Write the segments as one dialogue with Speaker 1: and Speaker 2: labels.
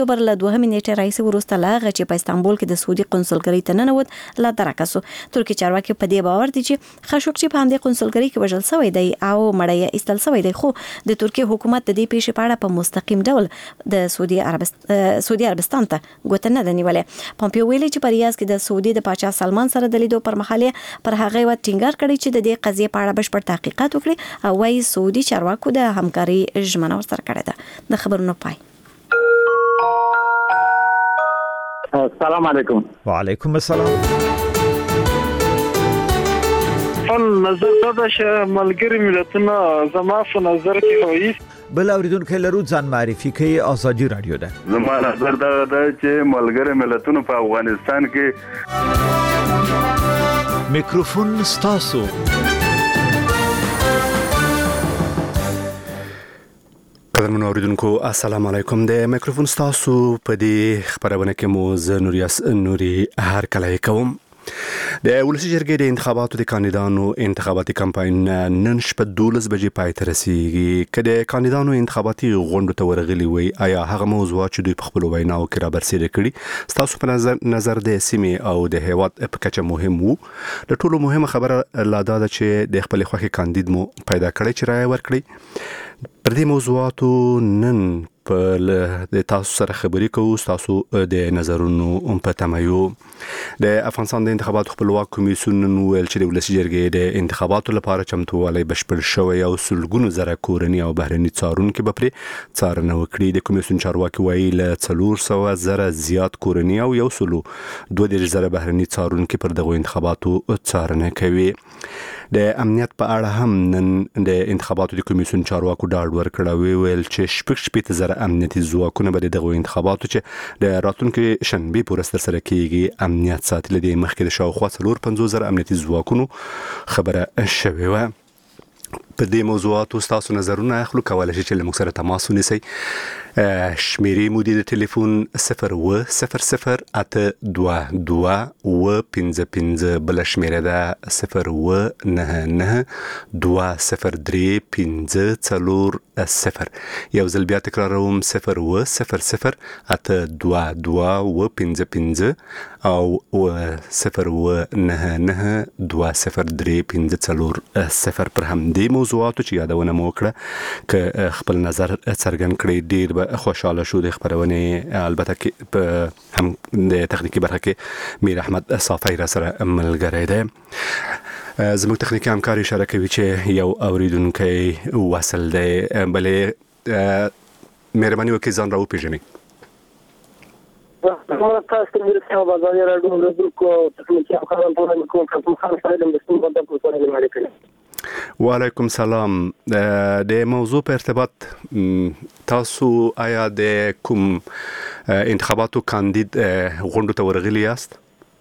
Speaker 1: اکتوبر له 2 نیټې راځي وروسته لاغه چې په استانبول کې د سعودي قونسلګری ته ننوت لا درکاسو ترکیه چارواکي په دې باور دي چې خشوقچی په همدې قونسلګری کې وژل شوی دی او مړی استل شوی دی خو د ترکیه حکومت د دې پیښې په اړه په مستقیم ډول د سعودي عربستان ته ګوته نه دی نیولې. پومپیو ویلي چې په ریاض کې د سعودي د پاچا سلمان سره د لیدو پر مهال پر هغه و ټینګار کړی چې د دې قضیې په اړه بشپړ تحقیقات وکړي او وايي سعودي چارواکو د همکاري ژمنه ورسره کړې ده. د خبرونو پای.
Speaker 2: السلام علیکم.
Speaker 3: وعلیکم السلام.
Speaker 4: نظر دا چې ملګری ملتونه زما په نظر کې وایي
Speaker 3: بل اوریدونکو لرو ځان معرفي کوي ازادي رادیو ده.
Speaker 5: زما نظر دا چې ملګری ملتونه په افغانستان کې
Speaker 3: میکروفون ستاسو.
Speaker 6: قدرمن اوریدونکو السلام علیکم. د میکروفون ستاسو په دې خبرونه کې مو زه نوري هر کله کوم. د ولسی جرګې د انتخاباتو د کاندیدانو انتخاباتي کمپاین نن شپه 12 بجې پای ته رسیږي. کله کاندیدانو انتخاباتي غونډو ته ورغلي وي آیا هغه موضوعات چې دوی په خپل ویناو کې را برسېره کړي تاسو په نظر د سیمې او د هیواد په کچه مهم وو؟ د ټولو مهمه خبره لا دا چې د خپل خوښي کاندید مو پیدا کړی چې رائے ورکړي. پر دې موضوعاتو نن په د تاسو سره خبرې کوو. تاسو د نظرونو په تمایو د افغانستان د انتخاباتو خپلواک کمیسیون ویل چې د ولسی جرګې د انتخاباتو لپاره چمتووالی بشپړ شوی او سلګونو زره کورني او بهرني څارونکو به پرې څارنه وکړي. د کمیسیون چارواکي وایي له 400 زره زیات کورني او 1.2 زره بهرني څارونکو پر دغه انتخاباتو څارنه کوي. د امنیت په اړه هم نن د انتخاباتو د کمیسیون چارواکو ډاډ ورکړ او ویل چې شپږ زره امنیتي ځواکونه به دغه انتخاباتو چې د راتلونکي شنبه پورې سره کېږي امنیت ساتل دي. مخکې د شاوخوا 450 زره امنیتي ځواکونو خبره شوې و. په دې موضوعاتو تاسو نظرونه اخلو کولای شئ چې له موږ سره تماس ونیسئ. شمیرې مو د ټلیفون 020008222 بل شمیره ده 099203540. یو ځل بیا تکراروم 020008222 او 099203540 پر همدې موضوعاتو چې یادونه مو وکړه ک خپل نظر څرګند کړئ ډیر به خوشاله شو. د خبرونه البته کې په هم د تخنیکی برخه کې میر احمد صافی را سره ملګری دی. زموږ تخنیکی همکار اشاره کوي چې یو اوریدونکو وصل دی. بلې مهرباني وکړئ ځان راو پیژنئ.
Speaker 4: تاسو ته مرسته او بازار راډیو ورکو تخنیکی همکاران ټول کوم خان سره د مسلمان د کوټه مالک.
Speaker 6: وعلیکم سلام. د موضوع په ارتباط تاسو آیا د کوم انتخاباتو کاندید غونډو ته ورغلي یاست؟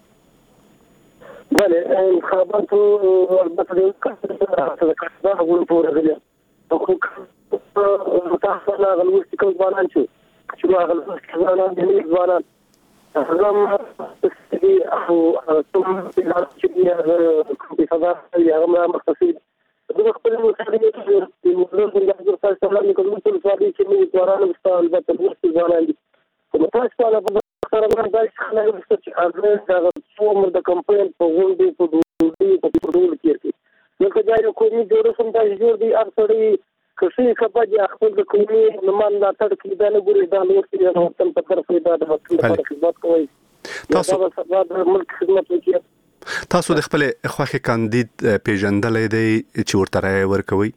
Speaker 4: بله انتخاباتو البته د کاندیدانو غونډو ته ورغلي خو تاسو نه غلوستي کوم ځوانان چې هغه ځوانان دي ځوانان هغه او ثم چې په فضا هغه مختصي دغه خپل مخالفت د موضوع د تاسو سره کوم څه سوالي چې موږ ځوانان مستعد البته ځوانان دي کوم تاسو په اړه سره باندې خلک چې هغه څو عمر د کمپاین په غونډې په ډول کې نو که دا یو کومي جوړ سم تاسو جوړ دي اکثري کسي کبا دي خپل د کومي نمان لا تر کې دا نه ګوري دا نور چې وطن په طرف دا د وطن په خدمت کوي. تاسو د ملک خدمت کوي.
Speaker 6: تاسو د خپل خوښي کاندید پیژندلې دی چې ورته رائے ورکوي؟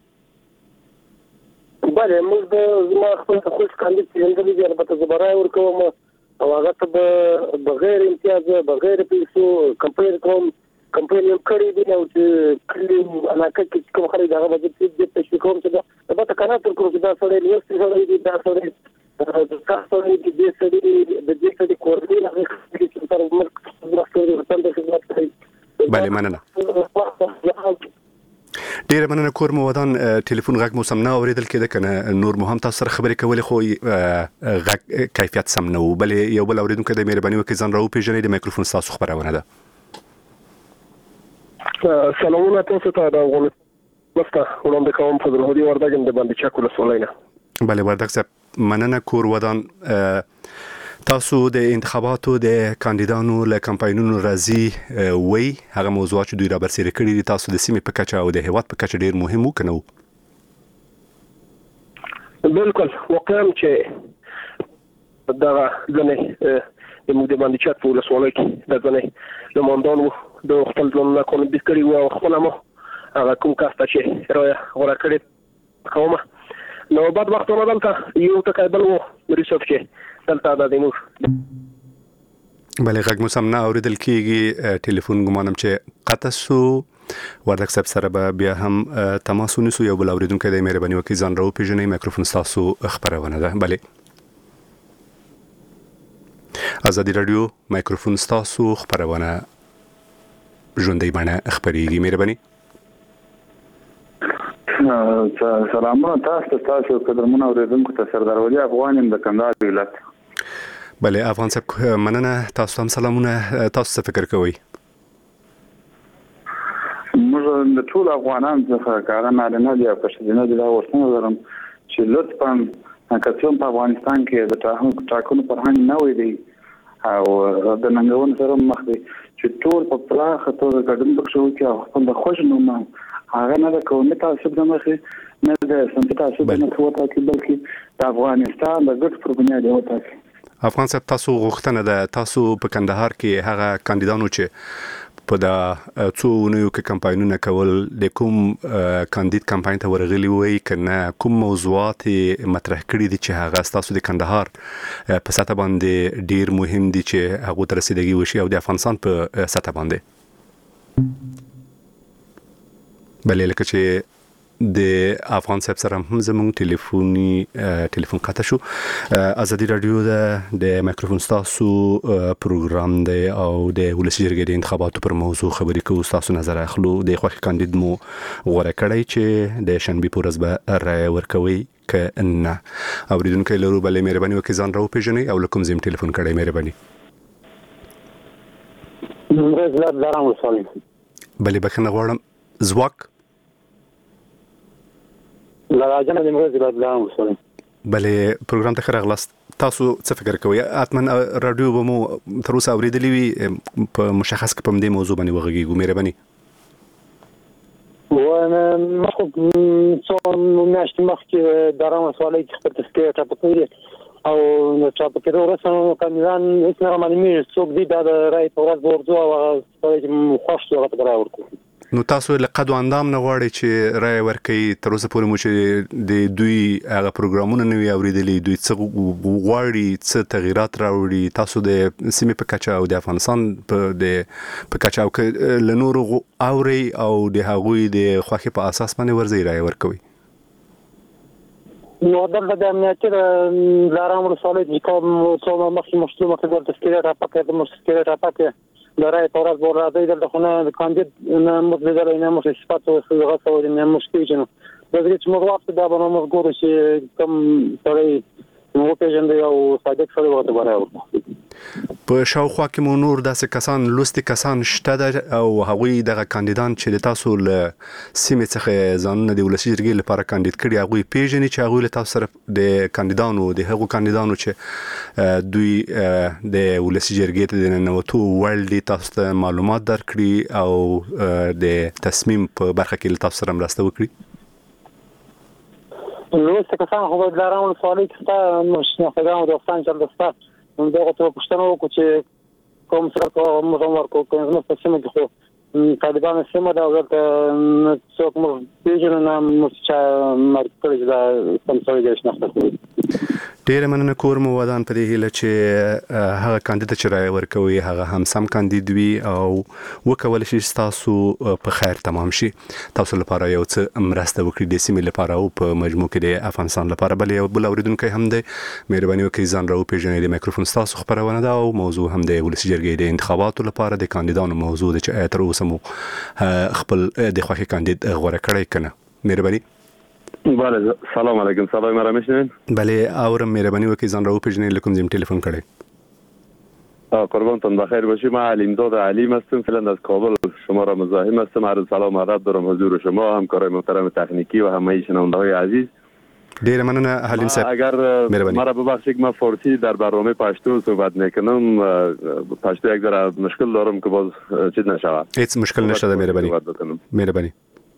Speaker 4: بله موږ د زما خپل خوښ کاندید پیژندلې دی البته زه رائے ورکوم او هغه ته بغیر امتیاز بغیر پیسو کمپاین کوم کمپاین کړی دی او چې کلی علاقه کې کوم خلک هغه به د تشویق کوم چې البته کنه تر کوم چې دا سره یوستي سره دی دا سره د تاسو د دې سړي کوردی هغه چې تر ملک د وطن د خدمت کوي.
Speaker 6: بله مننه. ډیره مننه. کور مو ودان ټلیفون غږ مو سم نه اوریدل کېده کنه نور مو هم تاسو سره خبرې کولې خو غږ کیفیت سم نه و. بلې یو بل اوریدونکو د مهرباني وکړئ ځان راو پیژنئ. د میکروفون تاسو خبرونه ده.
Speaker 4: سلامونه تاسو ته د افغانستان وړاندې کوم په درودي وردګ د باندې چا کول سولینه.
Speaker 6: بله وردګ صاحب مننه کور ودان تاسو د انتخاباتو د کاندیدانو له کمپاینونو راځي وی هغه موضوعات چې دوی را برسېره کړي دي تاسو د سیمې په کچه او د هیواد په کچه ډیر مهم وکنو.
Speaker 4: بالکل واقعا چې دا ځنې موږ د باندې چات په ولسوالۍ کې د ځنې لمندان د خپل ځان نه کوم بسکري او خپل مو هغه کوم کاسته چې راي غوړه کړی کومه نو بعد وختونه دلته یو تکایبل وو ریسرچ کې دلته د دینو
Speaker 6: بلې غږ مو سم نه اوریدل کیږي ټلیفون ګمانم چې قطع سو وردک صاحب سره به بیا هم تماس ونیسو یو بل اوریدونکو د مهرباني وکړئ ځان راو پیژنئ میکروفون تاسو خبرونه ده. بلې ازادي رادیو میکروفون تاسو خبرونه ژوندۍ باندې خبريږي مهرباني.
Speaker 2: سلامونه تاسو قدرمن اوریدونکو ته سردار ولی افغان د کندهار ولایت.
Speaker 6: بله افغان صاحب مننه تاسو هم سلامونه تاسو څه فکر کوئ؟
Speaker 2: موږ د ټول افغانانو څخه کارونه نه دي په شدینه د ورسنه لرم چې لطفا کڅوم په افغانستان کې د ټاکنو فرهنګ نه وي دی او د ننګون سره مخ دي چې ټول په پلاخ ته ګډون وکړو چې خپل د خوښ نوم هغه نه د قومي تعصب د مخې نه د سمت تعصب نه کوته کې بلکې د افغانستان د ګډ پر بنیاد وته.
Speaker 6: افغان صاحب تاسو غوښتنه ده تاسو په کندهار کې هغه کاندیدانو چې په دا څو نوو کې کمپاینونه کول د کوم کاندید کمپاین ته ورغلي وي کنه کوم موضوعات مطرح کړي دي چې هغه تاسو د کندهار په سطح باندې ډیر مهم دي چې هغه تر رسیدګي وشي او د افغانستان په سطح باندې. بلې لکه چې د افغان صاحب سره هم زموږ ټلیفون قطع شو. ازادي رادیو د میکروفون تاسو پروګرام دی او د ولسی جرګې د انتخاباتو پر موضوع خبرې کوو تاسو نظر اخلو د خوښ کاندید مو غوړه کړی چې د شنبه پورز به رای ورکوي کنه اوریدونکو لرو بلې مهرباني وکړئ ځان راو پیژنئ او لکم زم ټلیفون کړئ مهرباني. بلې بخنه غواړم زواک
Speaker 4: لراجنه د مرز بدلان وصول.
Speaker 6: بلې پروګرام ته راغلاست تاسو څه فکر کوئ؟ اتمن رادیو به مو تر اوسه اوریدلی وي په مشخص په دې موضوع باندې وغږیږو مهرباني.
Speaker 4: وانا مخ څو میاشتې مخکې درام سوالای چې خپل تسکیه ټاپکې او ټاپکې ورسره کاندیدان هیڅ نه معلومي څوک دي د رای په ورځ ورځو او چې خوښ شو هغه راوړ کو.
Speaker 6: نو تاسو له قد اندام نه غواړئ چې رای ورکړي تر اوسه پورې مو چې د دوی هغه پروګرامونه نه وي اوریدلي دوی څه غواړي څه تغیرات راوړي تاسو د سیمې په کچه او د افغانستان په کچه او له نورو اوري او د هغوی د خوښې په اساس باندې ورځي رای ورکوي.
Speaker 4: نو د امنیتي لارام رسولې چې کوم څو مخکې مشروع مخکې د تسکیه راپکې د رای په ورځ ورته د خونه د کاندید نه مطلب نه مو صفات او صيغه او نه مشکل جنو د دې چې موږ وخت دا به موږ ګورو چې کوم سړی نو پیژندې او صادق سره ورته ورته
Speaker 6: په شاوخوا کې مو نور داسې کسان لوستي کسان شته او هغوی دغه کاندیدان چې د تاسو له سیمې څخه ځانونه د ولسی جرګې لپاره کاندید کړي هغوی پیژني چې هغوی له تاسو سره د کاندیدانو د هغو کاندیدانو چې دوی د ولسی جرګې ته د ننوتو وړ دي تاسو ته معلومات درکړي او د تصمیم په برخه کې له تاسو سره مرسته وکړي.
Speaker 4: نو څه کسان خو د لارام سوالای چې مشنه پیغام د افغان چل دستا دغه ته پښتنو کو چې کوم سره موږ ورکو کوم په سیمه کې خو طالبان سیمه دا ورته څوک موږ پیژنو نه موږ چې مرکز دا سم څه دی شناخته.
Speaker 6: ډیر مننه کور مو ودان په دې هیله چې هغه کاندید چې رای ورکوي هغه هم سم کاندید وي او وکول شي تاسو په خیر تمام شي تاسو لپاره یو څه مرسته وکړي د سیمې لپاره او په مجموع کې د افغانستان لپاره بل یو بل اوریدونکو هم د مهرباني وکړئ ځان راو پیژنئ د میکروفون تاسو خبرونه ده او موضوع هم د ولسی جرګې د انتخاباتو لپاره د کاندیدانو موضوع د چې تر اوسه مو خپل د خوښي کاندید غوړه کړی کنه مهرباني.
Speaker 5: بله سلام علیکم صدای مرا میشنوین؟
Speaker 6: بله اورم مهربانی وکړئ ځان راو پیژنئ لکم زم ټلیفون کړئ.
Speaker 5: قربانتون بخیر باشی. من علیمزاد علیم هستم فعلا از کابل شما را مزاحم هستم. عرض سلام و ادب دارم حضور شما همکارای محترم تکنیکی و همه شنونده‌های عزیز.
Speaker 6: ډیر مننه حلیم صاحب.
Speaker 7: اگر مرا ببخشید ما فارسی در برنامه پشتو صحبت میکنم، پشتو یک ذره مشکل دارم که باز چیز نشود.
Speaker 6: هیچ مشکل نشده. مهربانی.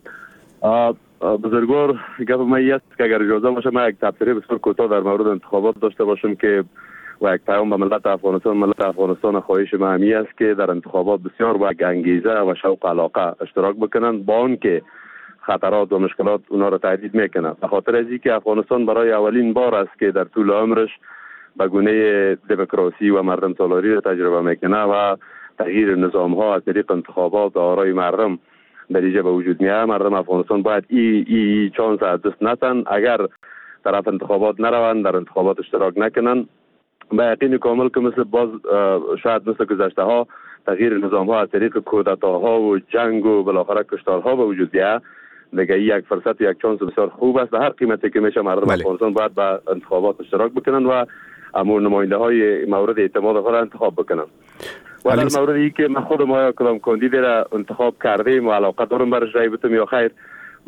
Speaker 7: بزرگوار گپ ما است که اگر اجازه باشه ما یک تبصره بسیار کوتاه در مورد انتخابات داشته باشم که و یک پیام به ملت افغانستان خواهش ما همی است که در انتخابات بسیار با انگیزه و شوق علاقه اشتراک بکنند، با آن که خطرات و مشکلات اونا را تهدید میکنه. به خاطر از اینکه افغانستان برای اولین بار است که در طول عمرش به گونه دموکراسی و مردم سالاری را تجربه میکنه و تغییر نظام ها از طریق انتخابات و آرای مردم در اینجا به وجود میاد. مردم افغانستان باید ای چانس از دست ندن. اگر طرف انتخابات نروند، در انتخابات اشتراک نکنن، به یقین کامل که شاید مثل گذشته ها تغییر نظام ها از طریق کودتاها و جنگ و بالاخره کشتارها به وجود بیاد. دیگه یک فرصت یک چانس بسیار خوب است. به هر قیمتی که میشه مردم افغانستان باید به انتخابات اشتراک بکنن و امور نماینده های مورد اعتماد خود انتخاب بکنن. و در مورد این که من خودم آیا کدام کاندید را انتخاب کردیم و علاقه دارم برش رای بتم یا خیر،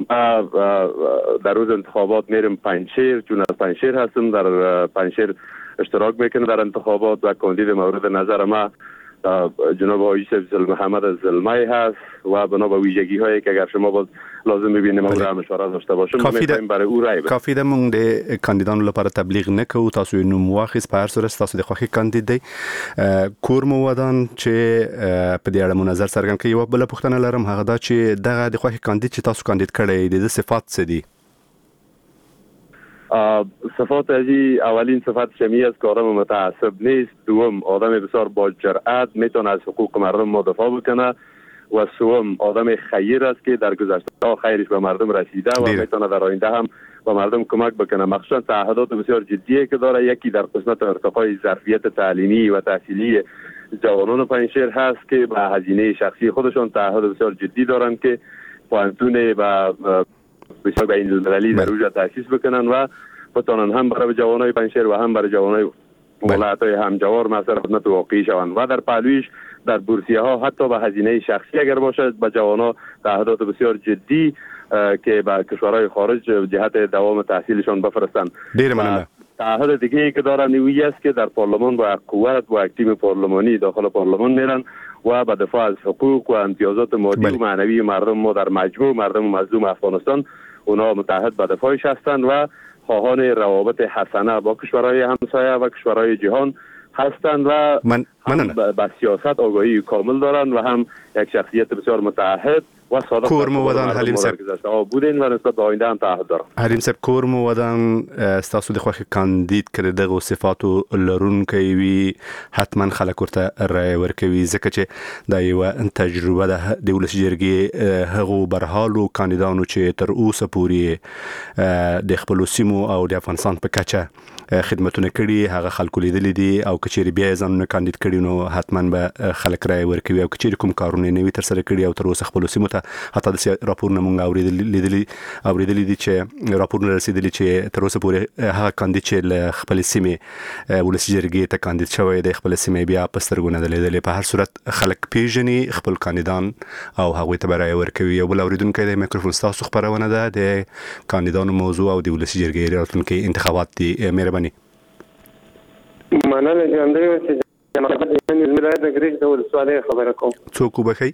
Speaker 7: در روز انتخابات میرم پنجشیر، چون از پنجشیر هستم، در پنجشیر اشتراک میکنم در انتخابات و کاندید مورد نظر ما جناب آقای یوسف محمد زلمای هست و بنا به ویژگی هایی که اگر شما باز لازم ببینیم او را مشوره داشته باشیم برای او رای بدیم.
Speaker 6: کافی ده مونږ د کاندیدانو لپاره تبلیغ نه کوو، تاسو نوم واخیست، په هر صورت تاسو د خوښي کاندید دی. کور مو ودان چې په دې اړه مو نظر څرګند کړئ. یوه بله پوښتنه لرم، هغه دا چې دغه د خوښي کاندید چې تاسو کاندید کړی دی د صفات څه دي؟
Speaker 7: صفات ازی اولین صفت شمی است که آدم متعصب نیست، دوم آدم بسیار با جرأت میتونه از حقوق مردم مدافع بکنه و سوم آدم خیر است که در گذشته خیرش به مردم رسیده و میتونه در آینده هم به مردم کمک بکنه. مخصوصا تعهدات بسیار جدی که داره، یکی در قسمت ارتقای ظرفیت تعلیمی و تحصیلی جوانان پنجشیر هست که به هزینه شخصی خودشان تعهد بسیار جدی دارند که پوانتون و بسیار بین المللی در اونجا تأسیس بکنن و بتونن هم برای جوانای پنجشیر و هم برای جوانای ولایت‌های همجوار مثلا خدمت واقعی شوند و در پهلویش در بورسیه ها حتی به هزینه شخصی اگر باشد به جوانا تعهدات بسیار جدی که به کشورهای خارج جهت دوام تحصیلشان بفرستند. تعهد دیگه که دارن نیویی است که در پارلمان با قوت و تیم پارلمانی داخل پارلمان میرن و به دفاع از حقوق و امتیازات مادی و معنوی مردم ما در مجموع مردم مظلوم افغانستان اونا متحد به دفاعش هستند و خواهان روابط حسنه با کشورهای همسایه و کشورهای جهان هستند و با سیاست آگاهی کامل دارند و هم یک شخصیت بسیار متعهد و صادق
Speaker 6: کور مو ودان حلیم
Speaker 7: صاحب بودین و نسبت به آینده هم تعهد دارم.
Speaker 6: حلیم صاحب کور مو ودان تاسو د خوښ کاندید کړي دغه صفاتو لرونکي وي، حتما خلک ورته رای ورکوي ځکه چې دا یو تجربه ده د ولسی جرګې هغو برحالو کاندیدانو چې تر اوسه پورې د خپل سیمو او د افغانستان په کچه خدمتونه کړي، هغه خلکو لیدلې دي او کچېری بیا ځانونه کاندید کړي نو حتما به خلک رای ورکوي او کچېری کوم کارونه نه وي تر سره کړي او تر اوسه خپل سیمو ته حتی د راپورونه مونږ اوریدلې دي چې راپورونه رسیدلي چې تر اوسه پورې هغه کاندید چې له خپل سیمې ولسی جرګې ته کاندید شوی د خپل سیمې بیا په سترګو نه لیدلې. په هر صورت خلک پیژني خپل کاندیدان او هغوی ته رای ورکوي. یو بل اوریدونکی د میکروفون تاسو خبرونه ده د کاندیدانو موضوع او د ولسی جرګې راتلونکي انتخابات دي. مهرباني.
Speaker 4: مننه جناب چې جناب د ولایت د ګریج د ولسوالۍ خبره کوم.
Speaker 6: څوک وبخي؟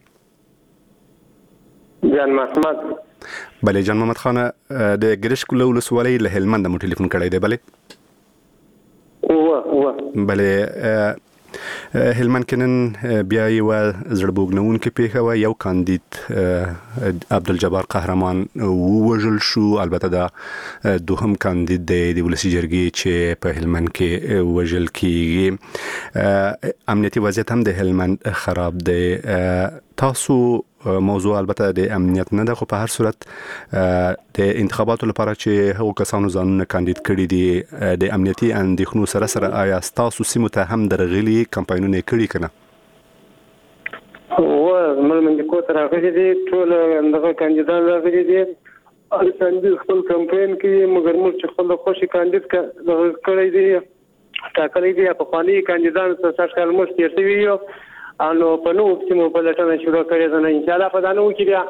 Speaker 4: جان محمد.
Speaker 6: بله جان محمد خان د ګریج کله ولسوالۍ له هلمند مو ټلیفون کړی دی. بله بله هلمند کې نن بیا یو زړبوګنونکې پیښه وه. یو کاندید عبدالجبار قهرمان ووژل شو. البته دا دوهم کاندید دی د ولسی جرګې چې په هلمند کې وژل کیږي. امنیتي وضعیت هم د هلمند خراب دی. تاسو موضوع البته د امنیت نه ده، خو په هر صورت د انتخاباتو لپاره چې هغو کسانو ځانونه کاندید کړي دي د امنیتي اندېښنو سره سره آیا ستاسو سیمو ته هم درغلي کمپاینونه کړي که نه؟
Speaker 4: زموږ منځکو ته راغلي دي، ټول دغه کاندیدان راغلي دي، هر کاندید خپل کمپاین کوي، مګر موږ چې خپل خوښي کاندید کړی دی ټاکلی دی. پخواني کاندیدانو څخه سږ کال مخکې تېر شوي یو نو په نوو سیمو پلټنه شروع کړې ده. نه انشاءالله په دا نوو کې بیا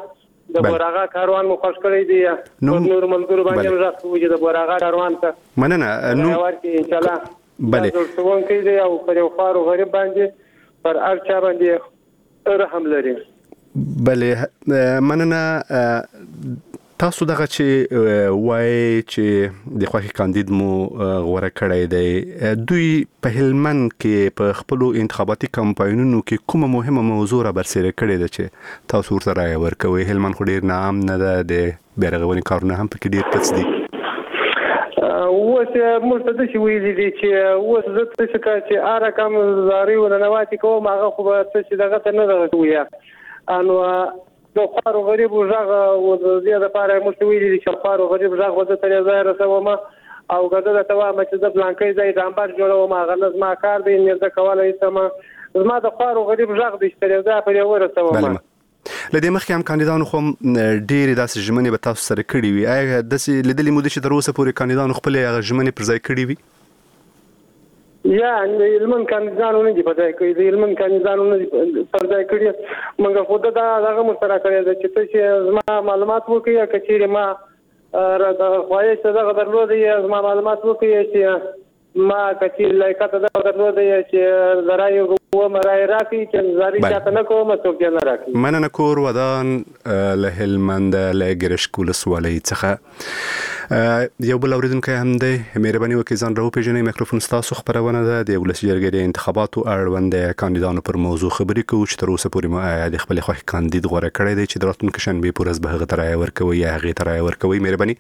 Speaker 4: د بوراغا کاروان مو خوښ کړی دی نور ملګرو باندې راځو چې د بوراغا کاروان ته
Speaker 6: مننه نو
Speaker 4: ورته ان شاء الله
Speaker 6: بله
Speaker 4: څون کې دی او پر یو خار غریب باندې پر ارچا باندې رحم لري.
Speaker 6: بله مننه تاسو دغه چې وای چې د خوښي کاندید مو غوړه کړی دی دوی په هلمند کې په خپل انتخاباتي کمپاینونو کې کومه مهمه موضوع را برسېره کړې ده چې تاسو ورته رائے ورکوي؟ هلمند خو ډیر نام نه ده د بیرغونی کارونه هم پکې ډیر پڅ دي.
Speaker 4: اوس موږ ته څه ویلي دي چې اوس زه څه چې اره کوم زاري ولنواتي کوم هغه خو به څه دغه ته نه راغوي انو د خارو غریب ژغه او د زیاده لپاره مستویلي چې خارو غریب ژغه وځه تر ځای رسوم او غزه د توام چې د بلانکې ځای د انبار جوړوم هغه نظم کار دی نه د کولای سم زما د خارو غریب ژغه د تر ځای په یو رسوم.
Speaker 6: لدې مخکې هم کاندیدانو خو ډېرې داسې ژمنې به تاسو سره کړې وي. آیا داسې لیدلې مو ده چې تر اوسه پورې کاندیدانو خپلې هغه ژمنې پر ځای کړې وي؟
Speaker 4: یا علمن کاندیدانو نه دي په ځای کړی دی علمن کاندیدانو نه دي پر ځای کړی موږ خو دا هغه مسترا کړی دی چې زما معلومات وکړي کچېره ما د خوایش دغه درلودې زما معلومات وکړي چې ما کچې لایقت دغه درلودې چې زراي و مرای راکې چې زاري چاته نه کوم څوک نه راکې.
Speaker 6: مننه کور ودان له هلمند له ګرشکول سوالي څخه یو بل اوریدونکو هم دی. مهرباني وکړئ ځان راوپېژنئ. میکروفون ستاسو خبرونه ده د ولسي جرګې د انتخاباتو اړوند کاندیدانو پر موضوع خبرې کوو چې تر اوسه پورې مو د خپل خوښ کاندید غوړه کړی دی چې د راتلونکي شنبې په ورځ به هغه ته رایه ورکوي یا هغې ته رایه ورکوي. مهرباني.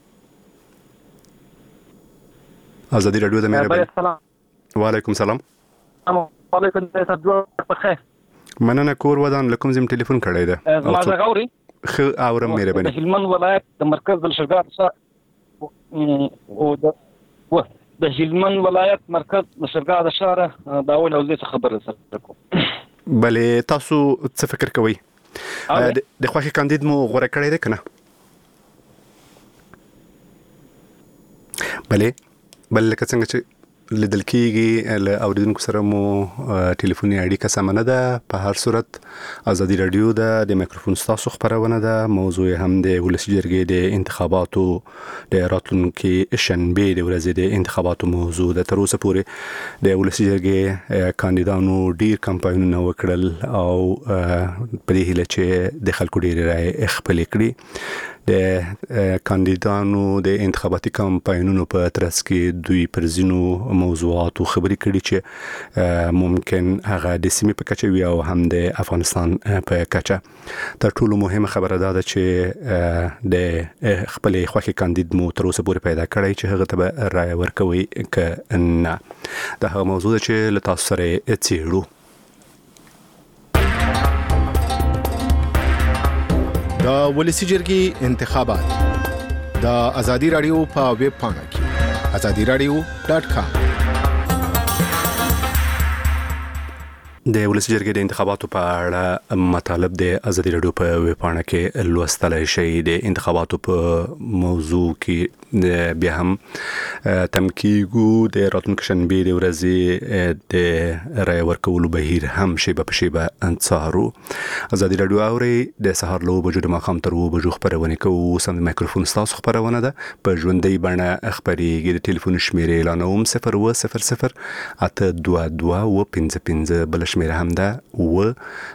Speaker 6: ازادي راډیو د مهرباني. وعلیکم السلام.
Speaker 8: وعلیکم السلام. بخیر.
Speaker 6: مننه کور ودان لکم زم ټلیفون کړی ده.
Speaker 8: ما زه غوري
Speaker 6: خو اورم مهرباني.
Speaker 8: د هلمند ولایت د مرکز بلشرګاه او د هلمند ولایت مرکز بلشرګاه د شهر دا اول او زه خبره سره کوم.
Speaker 6: بلې تاسو څه فکر کوئ؟ د خوښي کاندید مو غوړه کړی دی کنه؟ بلې بل لکه څنګه چې لیدل کېږي له اوریدونکو سره مو ټلیفوني اړیکه سمه نه ده. په هر صورت ازادي راډیو ده د میکروفون ستاسو خبرونه ده. موضوع هم د ولسي جرګې د انتخاباتو د راتلونکي شنبې د ورځې د انتخاباتو موضوع ده. تر اوسه پورې د ولسي جرګې کاندیدانو ډیر کمپاینونه وکړل او په دې هیله چې د خلکو ډیر رائے خپلې کړي. د کاندیدانو د انتخاباتي کمپاینونو په ترڅ کې دوی پر ځینو موضوعاتو خبرې کړي چې ممکن هغه د سیمې په کچه وي او هم د افغانستان په کچه. تر ټولو مهمه خبره دا ده چې د خپل خوښي کاندید مو تر اوسه پورې پیدا کړی چې هغه ته به رایه ورکوي که نه. دا هغه موضوع ده چې له تاسو سره څېړو.
Speaker 9: د ولسي جرګې انتخابات د ازادي راډیو په ویب پاڼه کې azadiradio.com.
Speaker 6: د ولسي جرګې د انتخاباتو په اړه مطالب د ازادي راډیو په ویب پاڼه کې لوستلای شئ. د انتخاباتو په موضوع کې بیا هم تمکیګو د راتلونکي شنبې د ورځې د رایه ورکولو بهیر هم شیبه په شیبه څارو. ازادي راډیو اوري د سهار له 9 بجو د ماښام تر 9 بجو خبرونه کوو. سم میکروفون ستاسو خبرونه ده په ژوندۍ بڼه خبرېږي. د ټلیفون شمیرې اعلانوم 02000 822 و55 بل شمیره هم ده و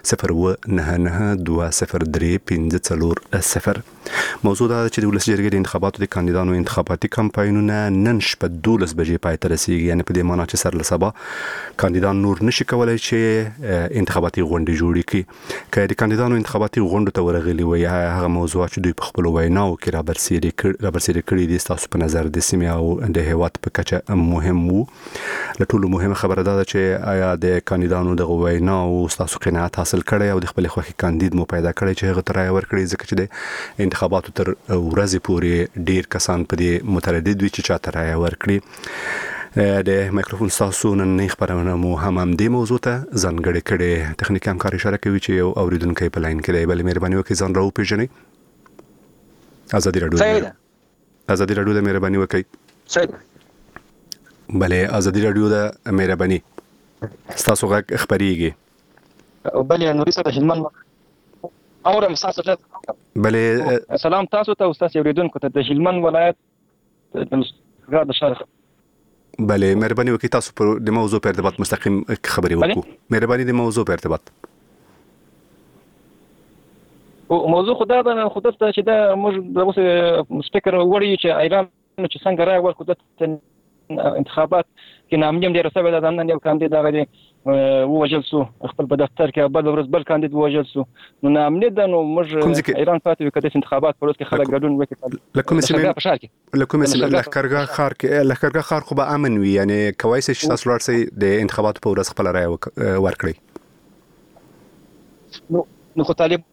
Speaker 6: 099920350. موضوع دا چې د ولسي جرګې د انتخاباتو د کاندیدانو انتخاباتي کمپاینونه نن شپه 12 بجې پای ته رسیږي. یعنی په دې معنی چې سر له سبا کاندیدان نور نشي کولای چې انتخاباتي غونډې جوړې کړي. که د کاندیدانو انتخاباتي غونډو ته ورغلي وي هغه موضوعات چې دوی په خپل ویناو کې رابرسېره کړي دي ستاسو په نظر د سیمې او د هیواد په کچه مهم وو. له ټولو مهمه خبره دا ده چې آیا د کاندیدانو د ویناو ستاسو قناعت حاصل کړي او د خپل خوښي کاندید مو پیدا کړي چې هغه ته رایه ورکړي. ځکه چې د انتخاباتو تر ورځې پورې ډیر کسان په دې متردد وي چې چاته رایه ورکړي. د میکروفون تاسو نن خبرونه مو هم دې موضوع ته ځانګړې کړې. تخنیکی همکار اشاره کوي چې یو اوریدونکو په لاین کې دی. بل مهرباني وکړئ ځان راوپېژنئ. ازادي راډیو د مهرباني وکړئ. بلې ازادي راډیو د مهرباني ستاسو غږ خبرېږي.
Speaker 8: بلې نوري سره هلمند اورم تاسو
Speaker 6: بله
Speaker 8: سلام تاسو ته استاد اوریدونکو ته د هلمند ولایت د شهر
Speaker 6: بله مهرباني وکړئ تاسو پر د موضوع په ارتباط مستقیم خبري وکړو مهرباني د موضوع په ارتباط
Speaker 8: موضوع خدا د خودت چې دا موږ د اوس سپیکر وړي چې ایران چې څنګه راي ور خودت انتخابات کې نامیم ډیر سوي د نن یو کاندید هغه دی ووجل سو خپل په دفتر کې بل ورځ بل کاندید ووجل سو نو نامنه د نو موږ ایران پاتې وکړي انتخابات پروس کې خلک ګډون وکړي
Speaker 6: لکه مثلا لخرګه خار کې لخرګه خار خو به امن وي یعنی کوي چې تاسو لارسي د انتخابات په ورځ خپل راي ورکړي
Speaker 8: نو خو طالب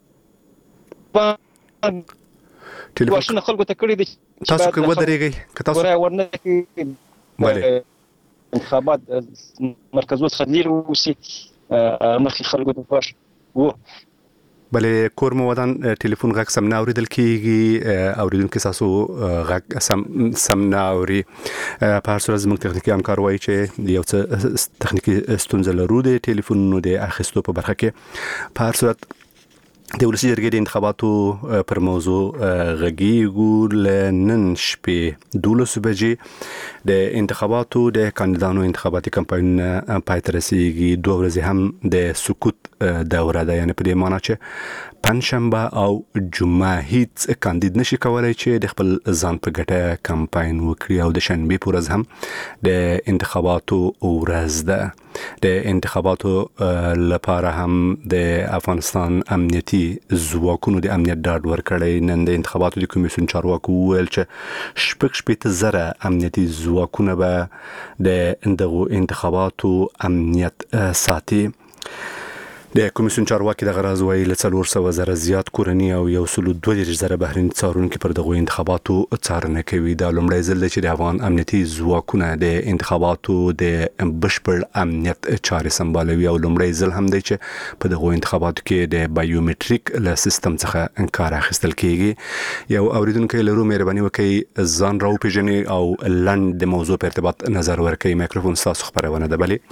Speaker 8: ټلیفون خلکو ته کړی دي
Speaker 6: تاسو کې ودرېږئ که تاسو
Speaker 8: ورنه کې
Speaker 6: بله
Speaker 8: انتخابات مرکزوت خلیل وسی مخې خلکو ته پاش وو
Speaker 6: بله کور مو ودان ټلیفون غږ سم نه اوریدل کیږي اوریدونکو تاسو غږ سم نه اوري په هر صورت زموږ تخنیکی همکار وایي چې یو څه تخنیکی ستونزه لرو د ټلیفونونو د اخیستو په برخه کې په هر صورت د ولسی جرګې د انتخاباتو پر موضوع غږیږو لنن شپې 12 بجې د انتخاباتو د کاندیدانو انتخاباتي کمپاین پای ته رسیږي 2 ورځې هم د سکوت دوره ده یعنی په دې معنی چې پنځشنبه او جمعه هیڅ کاندید نشي کولای چې د خپل ځان په ګټه کمپاین وکړي او د شنبه پر ورځ هم د انتخاباتو ورځ ده د انتخاباتو لپاره هم د افغانستان امنیتي ځواکونو د امنیت ډاډ ورکړی نن د انتخاباتو د کمیسیون چارواکو ویل چې شپږ زره امنیتي ځواکونه به د دغو انتخاباتو امنیت ساتي د کمیسیون چارواکي د غراز ویل 400 زره زیات کورنی او 1.2 زره بهرني څارونکو پر دغه انتخاباتو څارنه کوي د لومړی ځل چې د افغان امنیتي ځواکونه د انتخاباتو د بشپړ امنیت چارې سمبالوي او لومړی ځل هم دی چې په دغه انتخاباتو کې د بایومټریک له سیستم څخه انکار اخیستل کیږي یو اوریدونکو لرو مهرباني وکړئ ځان راو پیژنې او لند د موضوع په ارتباط نظر ورکړئ میکروفون تاسو خبرونه ده بلی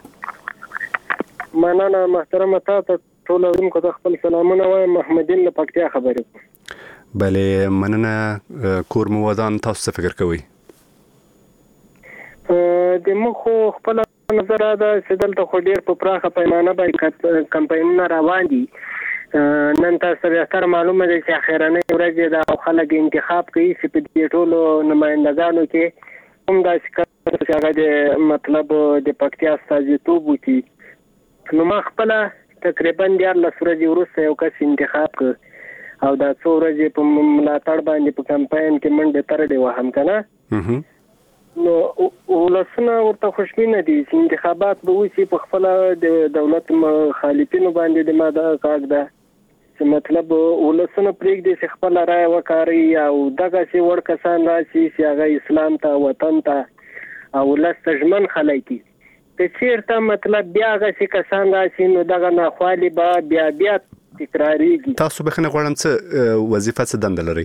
Speaker 4: مننه محترمه تاسو ټول اوریدونکو ته خپل سلامونه وایم محمدین له پکتیا خبرې کوم
Speaker 6: بله مننه کور مو ودان تاسو څه فکر کوئ
Speaker 4: د مخ خپل نظر دا چې دلته خو ډیر په پراخه پیمانه باندې کمپاینونه روان دي نن تاسو به تر معلومه ده چې اخیرانه ورځ دا خلک انتخاب کوي چې په دې ټولو نمائندګانو کې هم دا چې هغه د مطلب د پکتیا استازیتوب وکړي نو ما خپل تقریبا 14 ورځې وروسته یو کس انتخاب کړ او دا څو ورځې په ملاتړ باندې په کمپاین کې منډه تر دی وهم کنه نو ولسنه ورته خوشبینه دي چې انتخابات به وشي په خپل د دولت مخالفینو باندې د ماده کاګ ده چې مطلب ولسنه پریږدي چې خپل رائے وکړي او دغه چې ور کسان راشي چې هغه اسلام ته وطن ته او لستجمن خلایتي چیرته مطلب بیا غسی کسان راشي نو دغه ناخوالي به بیا تکراریږي
Speaker 6: تاسو بخنه غواړم څه وظیفه څه دنده لري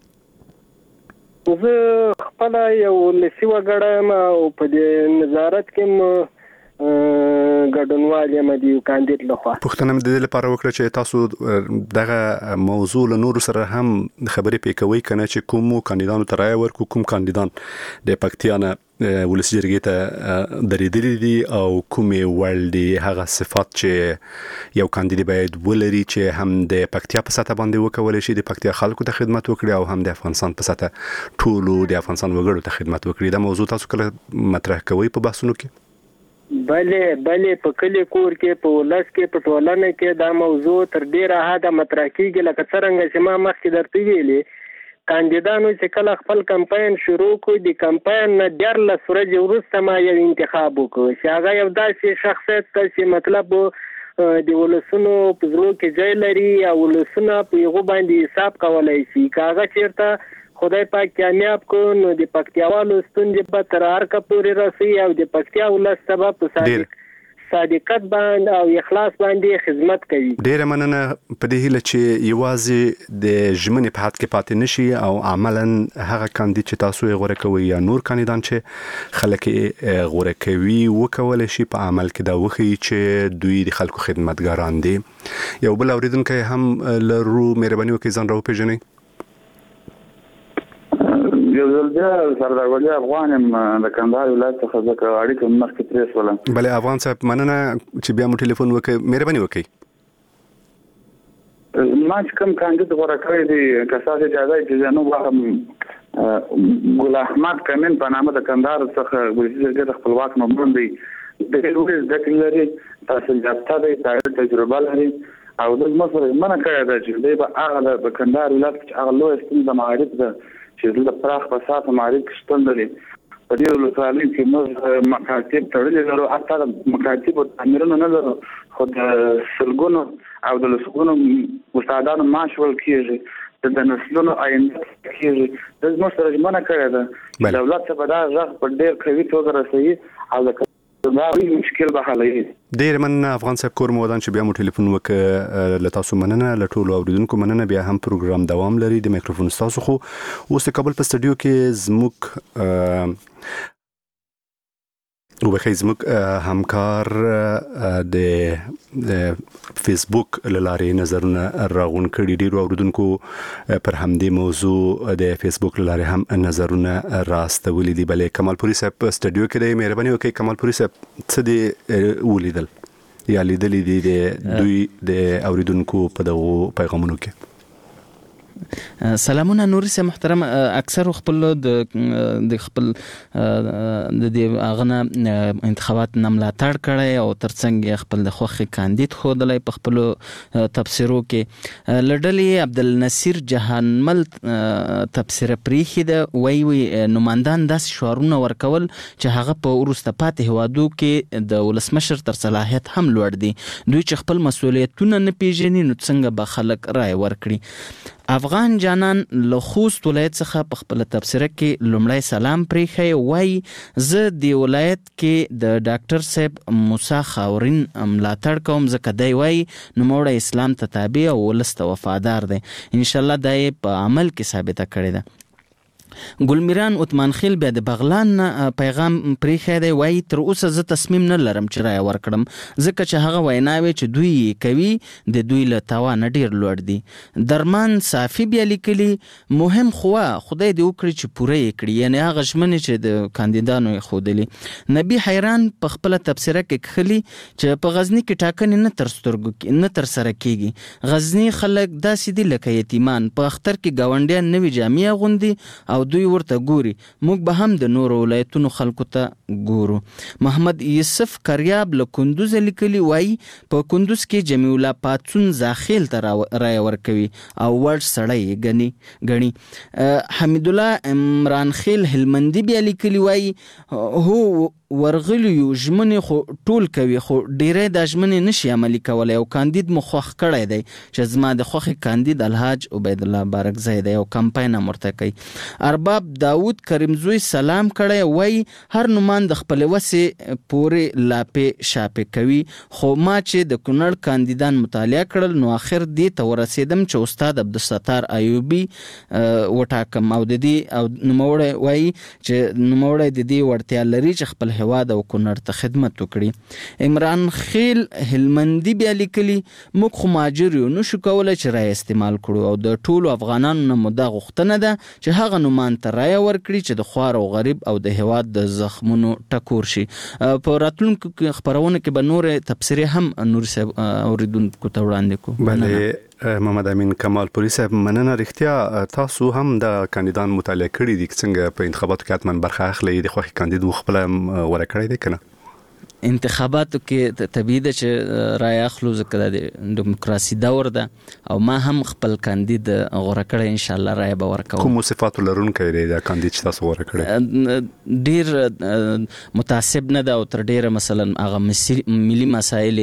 Speaker 4: زه خپل یو لسی وګړم او په دې نظارت کې ګډونوال یم د کاندید لخوا
Speaker 6: پښتنه د دې لپاره وکړه چې تاسو دغه موضوع له نور سره هم خبرې پېکوي کنه چې کوم کاندیدانو ته رائے ورکو کوم کاندیدان د پکتیا نه ولسی جرګې ته درېدلي دي او کومې وړ دي هغه صفات چې یو کاندید باید ولري چې هم د پکتیا په سطح باندې وکولای شي د پکتیا خلکو ته خدمت وکړي او هم د افغانستان په سطح ټولو د افغانستان وګړو ته خدمت وکړي دا موضوع تاسو کله مطرح کوئ په بحثونو کې
Speaker 4: بله په کلی کور کې په ولس کې په ټولنه کې دا موضوع تر ډیره حده مطرح کیږي لکه څنګه چې ما مخکې درته ویلي کاندیدانو چې کله خپل کمپاین شروع کړ د کمپاین نه 14 ورځې وروسته ما یو انتخاب وکړ چې هغه یو داسې شخصیت چې مطلب د ولسونو په زړه کې ځای لري او ولسونه په یو باندې حساب کولای شي کاغه چیرته خدای پاک کامیاب کو نو د پکتیاوالو ستوندې په تر هر کا پورې راسي او د پکتیا ولس سبب صادقت باندې او اخلاص باندې خدمت کوي.
Speaker 6: ډیره مننه په دې هیله چې یوازې د ژمنې په حد کې پاتې نشي او عملاً هغه کاندید چې تاسو یې غوره کوي یا نور کاندیدان چې خلک یې غوره کوي وکولای شي په عمل کې دا وښيي چې دوی د خلکو خدمتګاران دي. یو بل اوریدونکی هم لرو، مهرباني وکړئ ځان راوپېژنئ.
Speaker 2: یو ځل بیا سردار ولی افغان یم د کندهار ولایت څخه، ځکه اړیکه مې مخکې ترې شوله.
Speaker 6: بله افغان صاحب مننه چې بیا مو ټلیفون وکړئ، مهرباني وکړئ.
Speaker 2: ما چې کوم کاندید غوره کړی دی که ستاسو اجازه وي چې زه نوم واخلم، ګل احمد کمین په نامه د کندهار څخه ولسي جرګې د خپلواک نوموړی دی. ډېر لوړې زده کړې لري، تحصیل یافته دی، تجربه لري او د زموږ سره منع کړې ده چې دی به هغه د کندهار ولایت کې چې هغه لویه ستونزه معارف ده چې د پراخ بساطه معارف کې شتون لري. په دې ولسوالۍ کې موږ مکاتب تړلي لرو، حتی د مکاتبو تعمیرونه نه لرو، خو د سلګونو او د لسګونو استادانو معاش ورکول کېږي، د نسلونو آینده کېږي. د زموږ سره منع کړې ده، دولت ته به دا غږ په ډېر قوي توګه رسوي او د مشکل به حلوي.
Speaker 6: ډېر مننه افغان صاحب کور مودان چې بیا مو ټلیفون وکړ. له تاسو مننه، له ټولو اوریدونکو مننه. بیا هم پروګرام دوام لري. د میکروفون ستاسو خو اوس د کابل په سټوډیو کې زموږ همکار د فیسبوک لارې نظرونه راغون کړي. ډیرو اوریدونکو پر همدې موضوع د فیسبوک لارې هم نظرونه راستولي دي. بلې کمال پوری صاحب په سټوډیو کې دی، مهرباني وکړئ کمال پوری صاحب څه دی ولیدل یا لیدلی دي د دوی د اوریدونکو په دغو پیغامونو کې؟
Speaker 10: سلامونه نوري سه محترم. اکثر خپل د خپل د اغنه انتخابات نملا تړ کړي او ترڅنګ خپل د خوخي کاندید خودلای په خپل تفسیرو کې لړلې عبدالنصیر جهانمل تفسیر پریخي د وی نمائندان داس شعارونه ورکول چې هغه په ورسته پاتې هوادو کې د ولسمشر تر صلاحیت هم لوړ دي. دوی چې خپل مسؤلیتونه نه پیژني نو څنګه به خلک رائے ورکړي. افغان جانان له خوست ولایت څخه په خپل تفسیره کې لومړی سلام پریخي. وای زه د ولایت کې د ډاکټر صاحب موسی خاورین ملاتړ کوم ځکه دی وای نوموړی اسلام ته تابع او ولست وفادار دی. ان شاء الله دا په عمل کې ثابته کړی ده. ګلمیران عثمان خیل بیا د بغلان پیغام پریخي دی. وای تر اوسه زه تصمیم نه لرم چې رائے ورکړم ځکه چې هغه ویناوي چې دوی کوي د دوی له توان ډیر لوړ دي. درمان صافی بیا لیکلي مهم خو خدای دې وکړي چې پوره یې کړي، یعنی هغه ژمنې چې د کاندیدانو یې ښودلي. نبی حیران په خپل تفسیره کې خلی چې په غزنی کې ټاکنې نه تر سترګو کې نه تر سره کیږي. غزنی خلک داسې دي لکه یتیمان، په اختر کې گاونډیان نوې جامې اغوندي او دوی ورته ګوري. موږ به هم د نورو ولایتونو خلکو ته ګورو. محمد یوسف کریاب له کندوز لیکلي. وای په کندوز کې جمیع الله پاتون زاخیل ته رائے ورکوي او ورډ سړی غني. حمید الله عمران خیل هلمندي بیا لیکلي. وای هو ورغلی یو ژمنې خو ټول کوي خو ډیره د ژمنې نشي عملي کولای او کاندید مخوخ کړی دی چې زما د خوخي کاندید الحاج عبید الله بارکزی دی او کمپاین مرته کوي. ارباب داوود کریمزوی سلام کړی. وای هر نومان د خپل وسه پوري لاپې شاپې کوي خو ما چې د کونړ کاندیدان مطالعه کړل نو اخر دې ته ورسېدم چې استاد عبدالستار ایوبی وټاکم او د دې او نوموړی وای چې نوموړی د دې ورتیا لري چې خپل هواد او کونړ ته خدمت وکړي. عمران خیل هلمندي بیا لیکلي موږ خو ماجر یو نشو کولای چې رائے استعمال کړو او د ټولو افغانانو نه مده غوښتنه ده چې هغه نومان ته رائے ورکړي چې د خوار او غریب او د هواد د زخمونو ټکور شي. په راتلونکو خبرونه کې به نور تفسیری هم نور صاحب اوریدونکو ته وړاندې کوو.
Speaker 6: بله محمد امین کمال پوری صاحب مننه. رښتیا تاسو هم د کاندیدان مطالعه کړي دي څنګه په انتخاباتو کې حتما برخه اخلي د خوښي کاندید خپل غوړه کړی دی کنه؟
Speaker 10: انتخاباتو کې طبيعي ده چې رائے اخلو ځکه د دیموکراسي دور ده او ما هم خپل کاندید غوړه کړی ان شاء الله رائے به ورکوم.
Speaker 6: کوم صفات لرونکی دی دا کاندید چې تاسو غوړه کړی؟
Speaker 10: ډیر متعصب نه ده او تر ډیره مثلا هغه ملي مسایل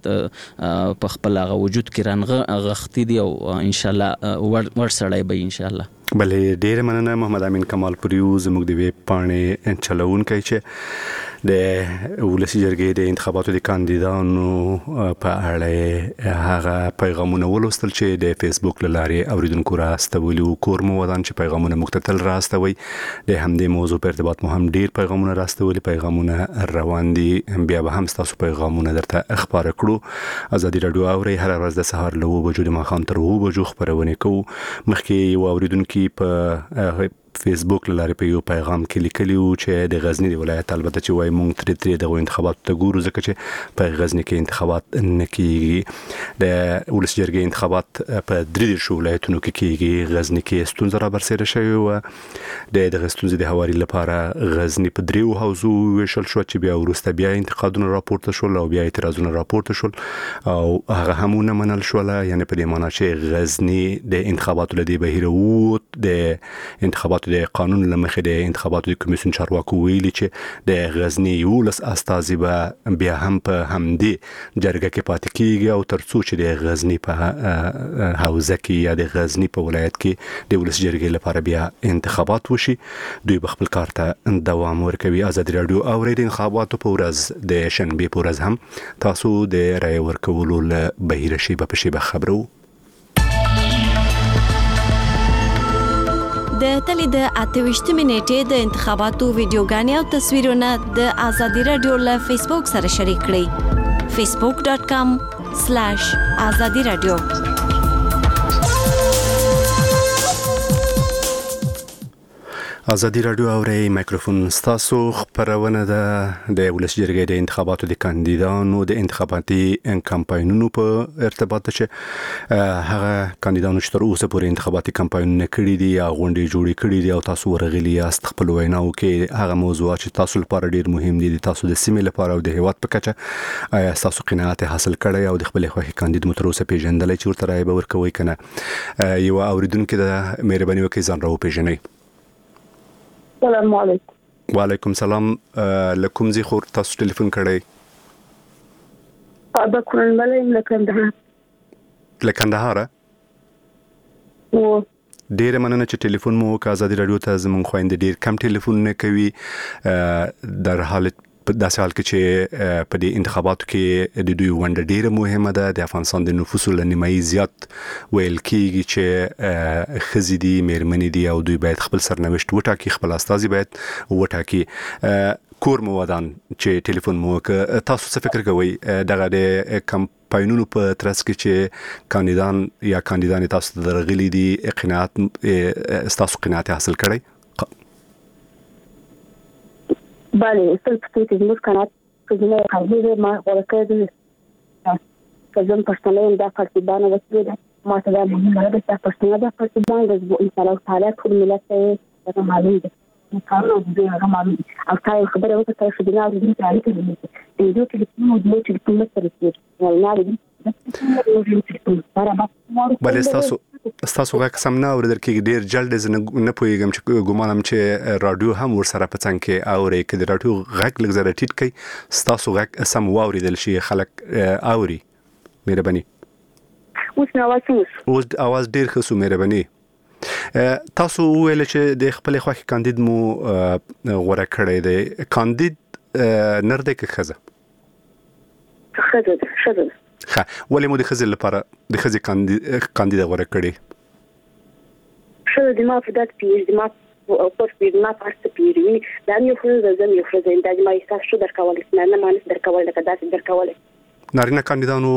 Speaker 10: په خپل هغه وجود کې رانغښتي دي او ان شاء الله ور سړی به ان شاء الله.
Speaker 6: بلې ډیره مننه محمد امین کمال پوری زموږ د ویب پاڼې چلوونکی چې د ولسی جرګې د انتخاباتو د کاندیدانو په اړه هغه پیغامونه ولوستل چې د فیسبوک لارې اوریدونکو راستولي او کور مو ودان چې پیغامونه مختتل راستوي د همدې موضوع په ارتباط مو هم ډیر پیغامونه راستولي پیغامونه روان دي بیا به هم تاسو پیغامونه درته خبر کړو ازادي رادیو اوري هر ورځ د سهار له 9 بجو د ماښام تر 2 بجو خبرونه کوو مخکې یو اوریدونکو په فیسبوک لاره په یو پیغام کې لیکلی و چې د غزنی د ولایت البته چې وای مونږ تر د انتخاباتو ته ګورو ځکه چې په غزنی کې انتخابات نه کیږي د ولس جرګې انتخابات په 3 ولایتونو کې کیږي غزنی کې ستونزه را برسېره شوی و د ستونزې د هواري لپاره غزنی په 3 حوزو ویشل شو چې بیا ورسته بیا انتقادونه راپورته شول او بیا اعتراضونه راپورته شول او هغه همونه منل شول یعنی په دې معنی چې غزنی د انتخاباتو لدی بهیر وو د انتخاباتو د قانون لمخې د انتخاباتو د کمیسیون چارواکو ویلي چې د غزنی یولس استازي به بیا هم په همدې جرګه کې پاتې کیږي او ترڅو چې د غزنی په حوزه کې یا د غزنی په ولایت کې د ولس جرګې لپاره بیا انتخابات وشي دوی خپل کار ته دوام ورکوي ازادي رادیو اورید انتخاباتو په ورځ د شنبه په ورځ هم تاسو د رای ورکولو له بهیر شی په شی خبرو
Speaker 1: د تلې د 28 منېټې د انتخاباتو ویډیوګانې او تصویرونه د ازادي رادیو له فیسبوک سره شریک کړئ facebook.com/azadi radio
Speaker 6: ازادي رادیو اوري میکروفون ستاسو خبرونه ده د ولس جرګې د انتخاباتو د کاندیدانو د انتخاباتي کمپاینونو په ارتباط چې هغه کاندیدانو چې تر اوسه پورې انتخاباتي کمپاینونه کړي دي یا غونډې جوړې کړي دي او تاسو ورغلي یاست خپل ویناو کې هغه موضوعات چې تاسو لپاره ډیر مهم دي تاسو د سیمې لپاره او د هیواد په کچه آیا تاسو قناعت حاصل کړئ او د خپل خوښي کاندید متروسه پیژندل چې ورته راي به ورکوي کنه یو اوریدونکو د مهرباني وکړئ ځان راو پیژنئ
Speaker 11: السلام علیکم
Speaker 6: وعلیکم سلام لکم زی خور تاسو ټلیفون کړی
Speaker 11: دا کورن ملیم
Speaker 6: لکندهار
Speaker 11: او
Speaker 6: ډیر مننه چې ټلیفون مو وکړ ازادي رادیو ته زمون خويند ډیر کم ټلیفون نه کوي در حالت په داسې حال کې چې په دې انتخاباتو کې د دوی ونډه ډیره مهمه ده د افغانستان د نفوس لنیمایي زیات ویل کیږي چې خزي دي مېرمنې دي او دوی باید خپل سرنوشت وټاکي خپل استازي باید وټاکي کور مو ودان چې ټلیفون مو تاسو څه فکر کوئ دغه د کمپاینونو په ترڅ کې چې کاندیدان یا کاندیدان تاسو درغلي دي قناعت حاصل کړئ
Speaker 11: بله استل چې موږ قناعت کوو چې ما ورکړې دي کله پښتنه دا پارتیبانه وسیله ده ما ته دا مهمه ده چې پښتنه دا پارتیبانه د ان شاء الله تعالی ټول ملت ته معلوم ده کارونه دې هغه معلوم او تاسو خبره وکړه چې دا د دې تعریف دی یو چې کوم د چې کوم څه رسېږي نه لري
Speaker 6: بل تاسو غږ سم نه اوریدل کېږي ډیر جلد نه پوهیږم چې ګومانم چې رادیو هم ورسره په څنګ کې اوري کې د رادیو غږ لږ زره ټیټ کړئ تاسو غږ سم واوریدل شي خلک اوري مهرباني اوس اواز ډیر ښه سو مهرباني تاسو ویل چې د خپل خوښي کاندید مو غوړه کړی دی کاندید نر دی که خزه ولې مو د خزې لپاره د خزې کاندید غوړه کړی
Speaker 11: شو د ما په دات پیژ د ما په پیژ ما پاست پیژوي دا یو خو د زم یو خو د ما احساس شو درکول نه مانس درکول لکه داسې درکول
Speaker 6: نارینه کاندیدانو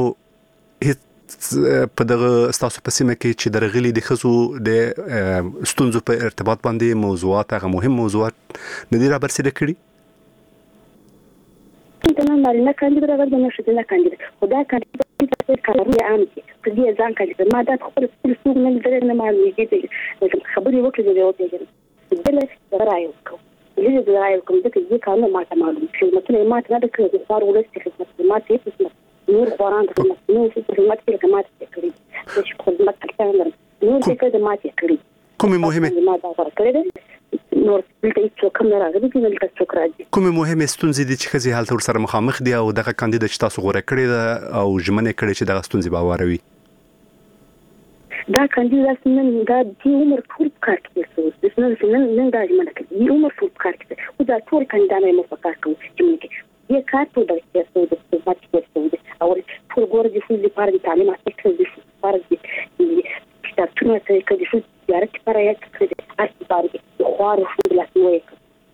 Speaker 6: په دغه ستاسو په سیمه کې چې درغلي د خزو د ستونزو په ارتباط باندې موضوعات هغه مهم موضوعات ندي را برسېره کړي
Speaker 11: دا نارینه کاندید راغلی نه شته نه کاندید خدای کاندید چې کارونه عام دي په دې ځان کاندید ما دا خپل څوک نه درې نه معلومه دي خبرې وکړې دی او پیژنم دلته رايو کوم دې رايو کوم دې کارونه ما ته معلوم شي مطلب ما ته دا کړو چې فار ولستي خدمت ما ته نور قرآن د نور څه خدمت کې کمات کړی چې خدمت کوي نور څه خدمات کړی
Speaker 6: کومه مهمه
Speaker 11: ما دا ورکړې نور دلته څه کوم نه راغلي چې دلته څوک راځي
Speaker 6: کومه مهمه ستونزې دي چې خزي حالت سره مخامخ دي او دغه کاندید چې تاسو غوړه کړی او ژمنه کړی چې دغه ستونزې باوروي
Speaker 11: دا کاندید نن دا د عمر ټول کار کوي څه نن دا ژمنه کوي عمر ټول کار کوي او دا ټول کاندیدان یې مفکر کوي چې یې کار په دغه کې څه د څه او ټول ګور د فوز لپاره د تعلیم اکثر د لپاره د کتابونو څخه کوي چې زیارت لپاره یې کوي اړتیا د خوارو فوز لاسوي